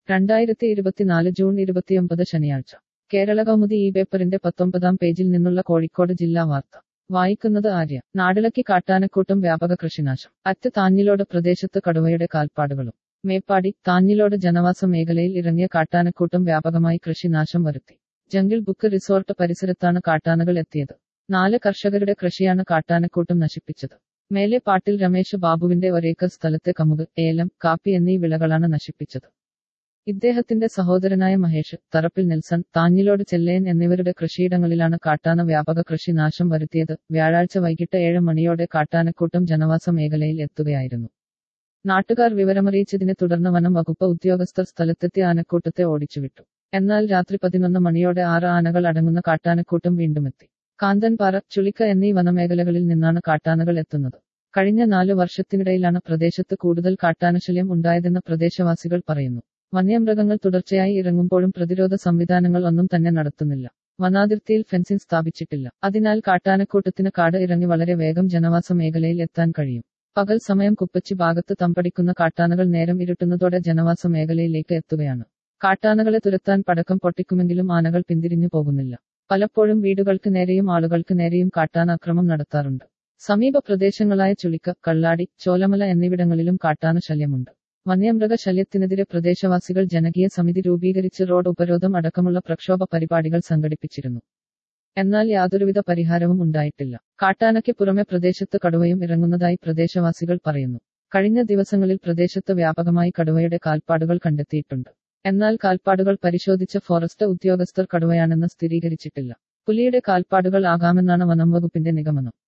2024 June 29 ശനിയാഴ്ച കേരളകൗമുദി ഈ പേപ്പറിന്റെ 19-ാം പേജിൽ നിന്നുള്ള കോഴിക്കോട് ജില്ലാ വാർത്ത വായിക്കുന്നത് ആര്യ. നാടിളക്കി കാട്ടാനക്കൂട്ടം, വ്യാപക കൃഷിനാശം. അറ്റ് താന്നിലോട് പ്രദേശത്ത് കടുവയുടെ കാൽപ്പാടുകളും. മേപ്പാടി. താന്നിലോട് ജനവാസ മേഖലയിൽ ഇറങ്ങിയ കാട്ടാനക്കൂട്ടം വ്യാപകമായി കൃഷിനാശം വരുത്തി. ജംഗിൾ ബുക്ക് റിസോർട്ട് പരിസരത്താണ് കാട്ടാനകൾ എത്തിയത്. 4 കർഷകരുടെ കൃഷിയാണ് കാട്ടാനക്കൂട്ടം നശിപ്പിച്ചത്. മേലെ പാട്ടിൽ രമേശ് ബാബുവിന്റെ ഒരേക്കർ സ്ഥലത്തെ കമുക്, ഏലം, കാപ്പി എന്നീ വിളകളാണ് നശിപ്പിച്ചത്. ഇദ്ദേഹത്തിന്റെ സഹോദരനായ മഹേഷ്, തറപ്പിൽ നെൽസൺ, താന്നിലോട് ചെല്ലയൻ എന്നിവരുടെ കൃഷിയിടങ്ങളിലാണ് കാട്ടാന വ്യാപക കൃഷിനാശം വരുത്തിയത്. വ്യാഴാഴ്ച വൈകിട്ട് 7 മണിയോടെ കാട്ടാനക്കൂട്ടം ജനവാസ മേഖലയിൽ എത്തുകയായിരുന്നു. നാട്ടുകാർ വിവരമറിയിച്ചതിനെ തുടർന്ന് വനം വകുപ്പ് ഉദ്യോഗസ്ഥർ സ്ഥലത്തെത്തി ആനക്കൂട്ടത്തെ ഓടിച്ചുവിട്ടു. എന്നാൽ രാത്രി 11 മണിയോടെ 6 ആനകൾ അടങ്ങുന്ന കാട്ടാനക്കൂട്ടം വീണ്ടുമെത്തി. കാന്തൻപാറ, ചുളിക്ക എന്നീ വനമേഖലകളിൽ നിന്നാണ് കാട്ടാനകൾ എത്തുന്നത്. കഴിഞ്ഞ 4 വർഷത്തിനിടയിലാണ് പ്രദേശത്ത് കൂടുതൽ കാട്ടാനശല്യം ഉണ്ടായതെന്ന് പ്രദേശവാസികൾ പറയുന്നു. വന്യമൃഗങ്ങൾ തുടർച്ചയായി ഇറങ്ങുമ്പോഴും പ്രതിരോധ സംവിധാനങ്ങൾ ഒന്നും തന്നെ നടത്തുന്നില്ല. വനാതിർത്തിയിൽ ഫെൻസിംഗ് സ്ഥാപിച്ചിട്ടില്ല. അതിനാൽ കാട്ടാനക്കൂട്ടത്തിന് കാട് ഇറങ്ങി വളരെ വേഗം ജനവാസ മേഖലയിൽ എത്താൻ കഴിയും. പകൽ സമയം കുപ്പച്ചി ഭാഗത്ത് തമ്പടിക്കുന്ന കാട്ടാനകൾ നേരം ഇരുട്ടുന്നതോടെ ജനവാസ മേഖലയിലേക്ക് എത്തുകയാണ്. കാട്ടാനകളെ തുരത്താൻ പടക്കം പൊട്ടിക്കുമെങ്കിലും ആനകൾ പിന്തിരിഞ്ഞു പോകുന്നില്ല. പലപ്പോഴും വീടുകൾക്ക് നേരെയും ആളുകൾക്ക് നേരെയും കാട്ടാന ആക്രമണം നടത്താറുണ്ട്. സമീപ പ്രദേശങ്ങളായ ചുളിക്ക, കള്ളാടി, ചോലമല എന്നിവിടങ്ങളിലും കാട്ടാന ശല്യമുണ്ട്. വന്യമൃഗ ശല്യത്തിനെതിരെ പ്രദേശവാസികൾ ജനകീയ സമിതി രൂപീകരിച്ച് റോഡ് ഉപരോധം അടക്കമുള്ള പ്രക്ഷോഭ പരിപാടികൾ സംഘടിപ്പിച്ചിരുന്നു. എന്നാൽ യാതൊരുവിധ പരിഹാരവും ഉണ്ടായിട്ടില്ല. കാട്ടാനയ്ക്ക് പുറമെ പ്രദേശത്ത് കടുവയും ഇറങ്ങുന്നതായി പ്രദേശവാസികൾ പറയുന്നു. കഴിഞ്ഞ ദിവസങ്ങളിൽ പ്രദേശത്ത് വ്യാപകമായി കടുവയുടെ കാൽപ്പാടുകൾ കണ്ടെത്തിയിട്ടുണ്ട്. എന്നാൽ കാൽപ്പാടുകൾ പരിശോധിച്ച ഫോറസ്റ്റ് ഉദ്യോഗസ്ഥർ കടുവയാണെന്ന് സ്ഥിരീകരിച്ചിട്ടില്ല. പുലിയുടെ കാൽപ്പാടുകൾ ആകാമെന്നാണ് വനം വകുപ്പിന്റെ നിഗമനം.